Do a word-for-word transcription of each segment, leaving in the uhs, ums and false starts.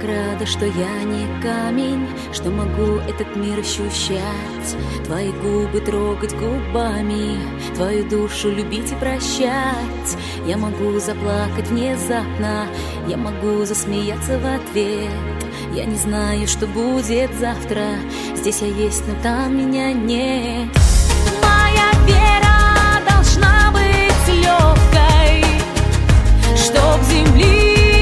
рада, что я не камень, что могу этот мир ощущать, твои губы трогать губами, твою душу любить и прощать. Я могу заплакать внезапно, я могу засмеяться в ответ. Я не знаю, что будет завтра, здесь я есть, но там меня нет. Моя вера должна быть легкой, чтоб земли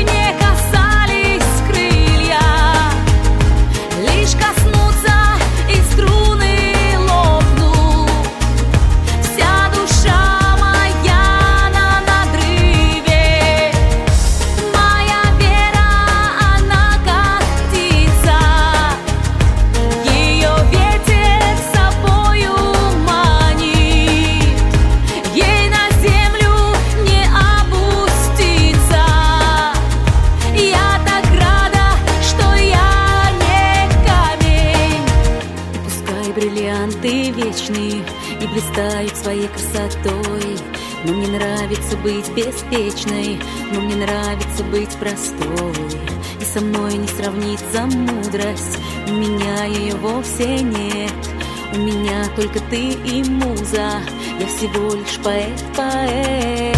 бриллианты вечные и блистают своей красотой. Но мне нравится быть беспечной, но мне нравится быть простой. И со мной не сравнится мудрость, у меня ее вовсе нет. У меня только ты и муза, я всего лишь поэт, поэт.